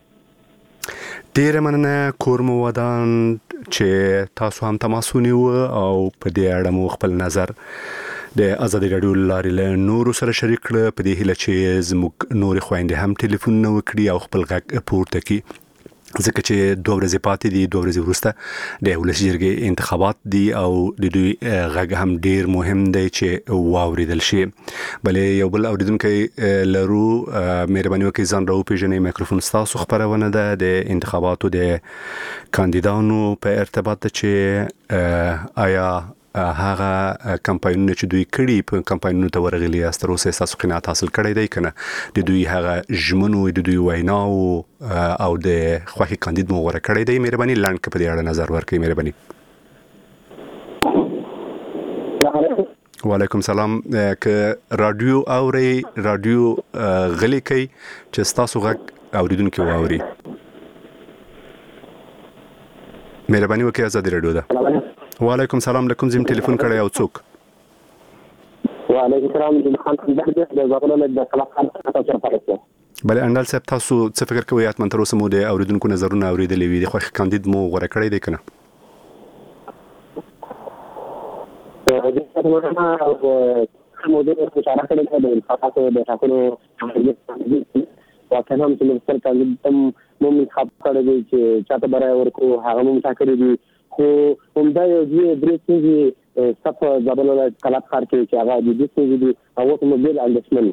Speaker 6: ډیره مننه کورمو ودان چې تاسو هم تماس ونیو او په دې اړه مو خپل نظر د ازادي رادیو لارې له نورو سره شریک کړ په دې هیله چې زموږ نور خويندې هم ټلیفون نه وکړي او خپل غږ پورته کړي ځکه چې 2 ورځې پاتې دي 2 ورځې وروسته د ولسی جرګې انتخابات دي او د دوی غږ هم ډیر مهم دی چې واوریدل شي بلې یو بل اوریدونکو لرو مهرباني وکړئ ځان راو پیژنې میکروفون تاسو خبرونه ده د انتخاباتو د کاندیدانو په ارتباط چې آیا هغه کمپاینونه چې دوی کړي په کمپاینونو ته ورغلي است تر اوسه تاسو قناعت حاصل کړی دی کنه د دوی هغه ژمنو د دوی ویناو او د خوخي کاندید مو غوړه کړی دی مهرباني لاند په دې اړه نظر ورکړئ مهرباني وعلیکم سلام ک رادیو اوري رادیو غلي کوي چې تاسو غږ اوریدونکو واوري مهرباني وکړئ ازادي رادیو ده وعلیکم سلام لکم زم ټلیفون کړی او څوک
Speaker 4: وعلیکم السلام د خان د زغلل د خلاص تاسو سره
Speaker 6: بل انډل صاحب تاسو څه فکر کوئ اتمن تر اوسه مو د اوریدونکو نظرونه اوریدلې وي د خوښ کاندید مو غوړه کړی دی کنه
Speaker 4: د څه موضوع په اړه کړی دی تاسو د تاسو واکه هم چې خپل کاندید تم مو منتخب کړی دی چې چاته برای ورکو هغه مو مشاکل دي خو همدا یو درې څنګه صف زبلله کلاب کار کوي چې هغه د دې څنګه دي او موبایل اندشمن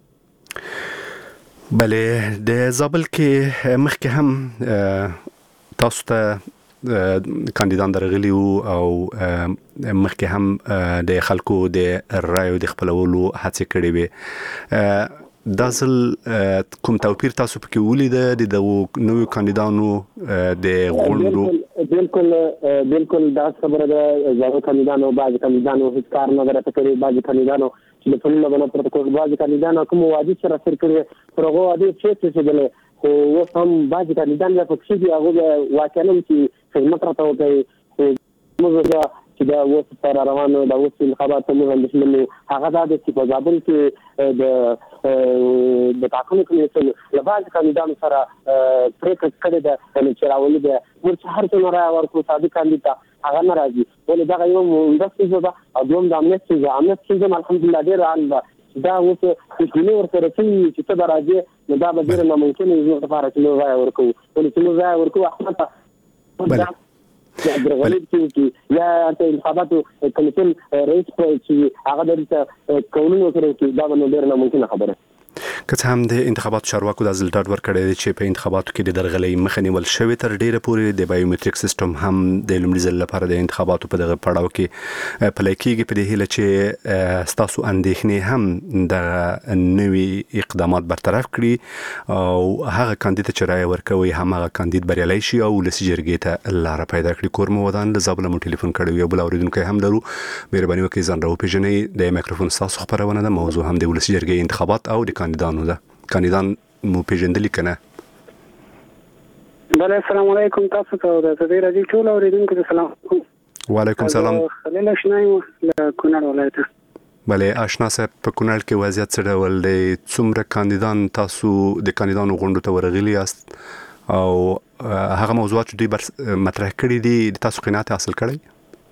Speaker 6: بلې د زابل کې مخکې هم تاسو ته کاندیدان درغلي او مخکې هم د خلکو د رایو د خپلولو هڅه کړې وي داسل کوم توپیر تاسو پکې ولید د نوو کاندیدانو د غونډو
Speaker 4: بالکل دا خبره ده زاویه کاندیدانو بعض کاندیدانو هیڅ کار نه غواړي کوي بعض کاندیدانو چې په لمنه باندې پروتوکول بعض کاندیدانو کوم واجب سره سر کړی پرغه عادي چې بل خو وسم بعض کاندیدان لا پکې دي هغه واکلم چې خدمت راته کوي موږ چې دا وڅ پر روانو دا وڅ انتخابات مو اندشمن هغه دا چې په زابل کې د ټاکنو کمیسیون لباس کاندیدانو سره پریکړه کړې ده چې راولي د ورڅ هر څو راي ورکو صادق کاندید هغه ناراضي ولې دا یو مندسته ده او دوم د امنیت الحمدلله ډیر عال دا وڅ چې نور سره چې څه راځي نو دا به ډیر ناممکن وي لپاره چې راي ورکو ولې چې راي ورکو احمد درغلي چې یا ته انتخاباتو کمیسیون رئیس چې هغه د قانونو سره چې دا به ډیر ناممکن خبره
Speaker 6: که هم د انتخاباتو چارواکو د ځلټاډ ورکړی چې په انتخاباتو کې د درغلي مخه نیول شوې تر ډیره پورې د بایومټریک سیستم هم د لومړي ځل لپاره د انتخاباتو په دغه پړاو کې پلی کېږي په دې هیله چې ستاسو اندېښنې هم د نوي اقدامات برطرف کړي او هغه کاندید چې رای ورکوي هم هغه کاندید بریالي شي او ولسی جرګې ته لار پیدا کړي کورمو ودان له زابل مو ټلیفون کړی یو بل اوریدونکو هم لرو مهرباني وکړئ ځان راو پیژنئ د میکروفون تاسو خبرونه ده موضوع هم د ولسی جرګې انتخابات او د کاندیدانو ده کاندیدان مو پیژندل کنه
Speaker 12: بله السلام علیکم تاسو ته د دې راځي ټول اوریدونکو ته سلام
Speaker 6: وعلیکم سلام
Speaker 12: خلیل شنای له کونړ ولایت
Speaker 6: بله آشنا صاحب په کونړ کې وضعیت څه ډول دی څومره کاندیدان تاسو د کاندیدانو غونډو ته ورغلي یاست او هغه موضوعات چې دوی مطرح کړي دي تاسو قناعت حاصل کړئ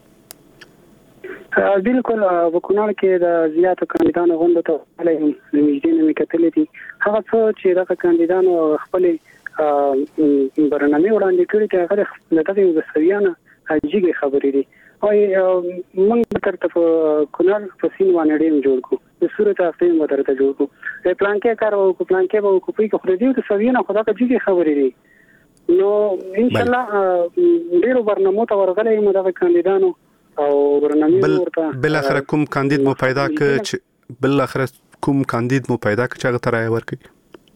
Speaker 12: بالکل په کونړ کې د زیاتو کاندیدانو غونډو ته ولې نږدې نه کتلې دي هغه څه چې د کاندیدانو خپل برنامه وړاندې کړي چې هغه د دغه وسویانه اجیګه خبرې دي او موږ ترته کونړ په سین باندې ډیم جوړ کو د صورت افیم ودرته جوړ کو په پلان کې کار او پلان کې به کوپی کو خو دې وسویانه خدا ته اجیګه خبرې دي نو ان شاء الله ډیرو برنامو ته ورغلې مو د کاندیدانو او برنامه ورته
Speaker 6: بل اخر کوم کاندید مو پیدا ک بل اخر کوم کاندید مو پیدا ک چې هغه ترای ورکړي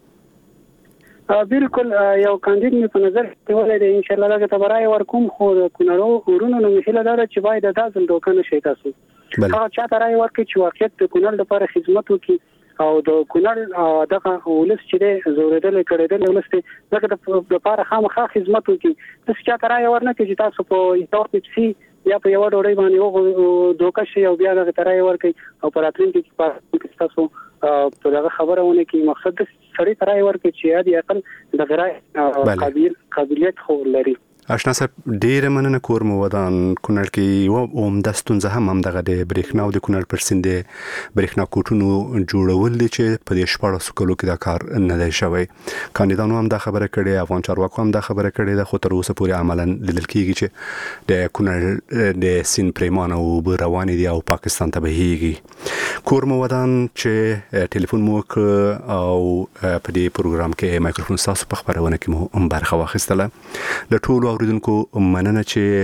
Speaker 12: بالکل یو کاندید می په نظر کې ولې ان شاء الله دا تبرای ورکوم خو کونړو ورونو نو مثال دا چې باید د ځل دوکانه شي تاسو هغه چاته رائے ورکړي چې واقعیت د کونړ لپاره خدمت وکړي او د کونړ دغه ولس چې د زوریدل کړیدل ولس دغه د لپاره خامخا خدمت وکړي چې چاته رائے ورنکړي چې تاسو په یو پیپسي یا په یو ډوړی باندې وګورئ دوکه شي او بیا دغه ترای ورکړي او پر اتلین کې تاسو په دغه خبرونه کې مقصد سړی ترای ورکړي چې یادي اقل د غرای قابلیت خو لري.
Speaker 6: آشنا صاحب ډېر مننه کوم ودان کونړ کې یو عمده ستونزه هم دغه د برېښنا او د کونړ پر سیند برېښنا کوټونو جوړول دي چې په دې شپږ سکلو کې دا کار نه دی شوی. کاندیدانو هم دا خبره کړې، افغان چارواکو هم دا خبره کړې ده، خو تر اوسه پورې عملاً لیدل کېږي چې د کونړ د سیند پریمانه او روان دي او پاکستان ته بهيږي. کورم ودان چې ټلیفون مو او په دې پروګرام کې مایکروفون تاسو په خبرونه کې مو هم برخه واخیستله. د ټولو اوریدونکو مننه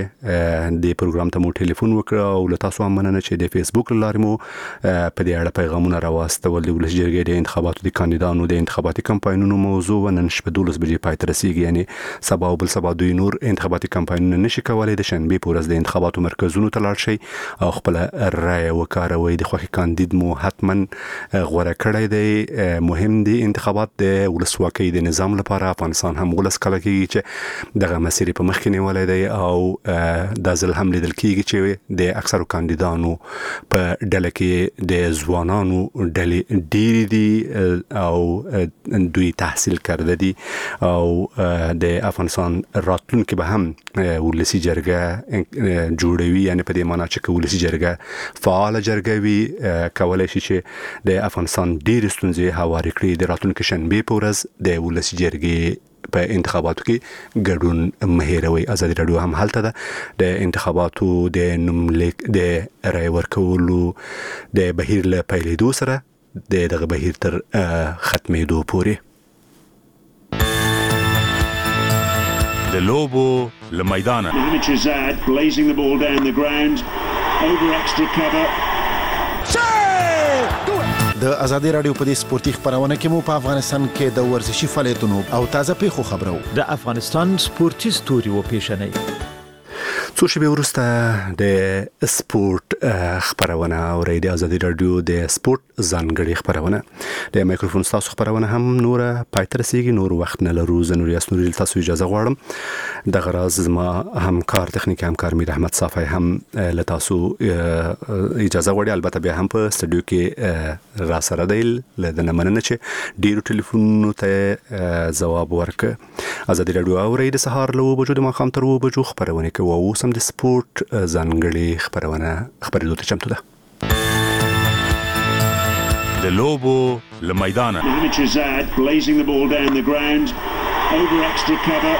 Speaker 6: چې د پروګرام ته مو ټلیفون وکړ او له تاسو هم مننه چې د فیسبوک لارې مو په دې اړه پیغامونه راواستول. د ولس جرګې د انتخاباتو د کاندیدانو د انتخاباتي کمپاینونو موضوع نن شپه 12 بجې پای ته رسیږي، یعنی سبا او بل سبا دوی نور انتخاباتي کمپاینونه نشي کولای. د شنبې په ورځ د انتخاباتو مرکزونو ته لاړ شئ او خپل رائے وکاروئ. د خوښي کاندید مو حتما غوړه کړی دی. مهم دي انتخابات د ولسواکۍ د نظام لپاره. افغانستان هم ولس کله کېږي چې دغه مسیر په مخ کې نیولای دی او د ځل هم لیدل کېږي چې د اکثرو کاندیدانو په ډله کې د ځوانانو ډلې ډېرې دي او دوی تحصیل کرده دي او د افغانستان راتلونکي به هم ولسی جرګه جوړوي، یعنی په دې معنی چې ولسی جرګه فعال جرګه وي کولای شي چې د افغانستان ډېر ستونزې هواري کړي. د راتلونکي شنبې په ورځ د ولسی جرګې په انتخاباتو کې ګډون مهیروي. ازادي رادیو هم هلته ده د انتخاباتو د نوملیک د رای ورکولو د بهیر له پیلېدو سره دغه بهیر تر ختمېدو پورې.
Speaker 13: د لوبو له میدانه Hamid blazing the ball down the ground over extra cover.
Speaker 9: د ازادي رادیو په دې سپورتي خبرونه کې مو په افغانستان کې د ورزشي فعالیتونو او تازه پیښو خبرو.
Speaker 3: د افغانستان سپورتي ستوري و پیښنې
Speaker 6: څو شېبې وروسته د سپورت خبرونه او د ازادي رادیو د سپورت ځانګړي خبرونه د مایکروفون تاسو خبرونه هم نور پای ته رسیږي. نور وخت نه لرو. زنوري اسنوري تاسو اجازه غواړم. د غراز ما همکار تخنیکی همکار میر احمد صافی هم له تاسو اجازه غواړي. البته بیا هم په استودیو کې را سره دی. له مننه چې ډیرو ټلیفونونو ته جواب ورکړ. ازادي رادیو او د سهار له وبجو د ماخام تر وبجو خبرونه کوي او سم د سپورت ځانګړي خبرونه خبرې دوته چمتو ده.
Speaker 13: د لوبو له میدانه Hamid blazing the ball down the ground over extra cover.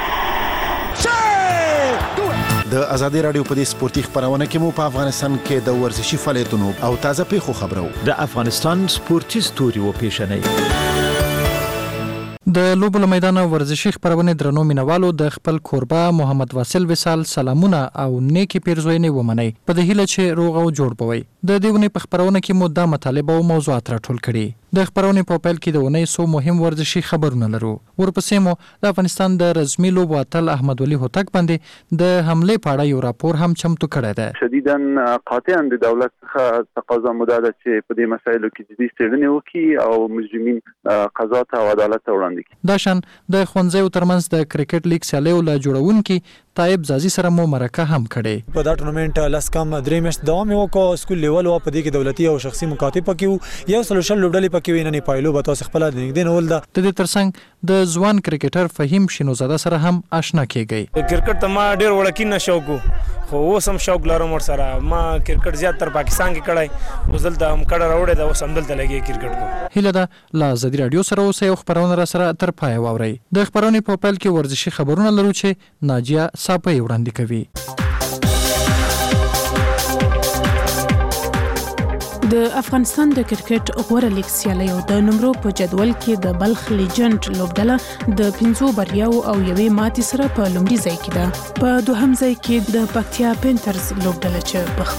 Speaker 9: د ازادي رادیو په دې سپورتي خبرونه کې مو په افغانستان کې د ورزشي فعالیتونو او تازه پیښو خبرو.
Speaker 3: د افغانستان سپورتي ستوري و پیښنې
Speaker 14: د لوبو له میدان ورزشي خبرونه درنو مینوالو د خپل کوربه محمد واصل وصال سلامونه او نیکی پیرزوینه ومني په د هیله چې روغ او جوړ بوي. د دیونه په خبرونه کې مو د مطالبه او موضوعات راټول کړي. د خبرونه په پیل کې د ونې سو مهم ورزشي خبرونه لرو. ورپسې مو د افغانستان د رسمي لوبو اتل احمد ولي هوتک باندې د حمله په اړه یو راپور هم چمتو کړی دی.
Speaker 2: شدیداً قاطعاً د دولت څخه تقاضا مداده چې په دې مسایلو کې جدي څېړنې وکړي او مجرمین قضا ته او عدالت ته وړاندې کړي.
Speaker 14: دا شان د ښوونځیو ترمنځ د کرکټ لیګ سیالیو لا جوړونکي طایب زازي سره مو مرکه هم کړي.
Speaker 15: په دا ټورنمنت لاس کم درې میاشتې دوام وکړ. سکول لیول او په دې کې دولتي او شخصي مکاتب پکې یو سلوشل لوبډلې پکې نه پایلو به تاسو خپل د نګدین ول د
Speaker 14: دې ترڅنګ د ځوان کرکټر فهیم شینوزاده سره هم آشنا کیږي.
Speaker 16: کرکټ ته ما ډیر وړکین شوق خو اوس هم شوق لرم ور سره. ما کرکټ زیات تر پاکستان کې کړای وزل ته هم کړه راوړې دا اوس هم دلته لګي کرکټ کو.
Speaker 14: هله دا لا ازادي رادیو سره اوس یو خبرونه را سره تر پای واوري. د خبرونه په پیل کې ورزشي خبرونه لرو چې ناجیه صاحب وړاندې کوي.
Speaker 17: د افغانستان د کرکټ غوړه لیګ سیالیو د نمرو په جدول کې د بلخ لیجند لوبډله د 5 بریاو او یوې ماتې سره په لومړي ځای کې ده. په دوهم ځای کې د پکتیا پینترز لوبډله چې په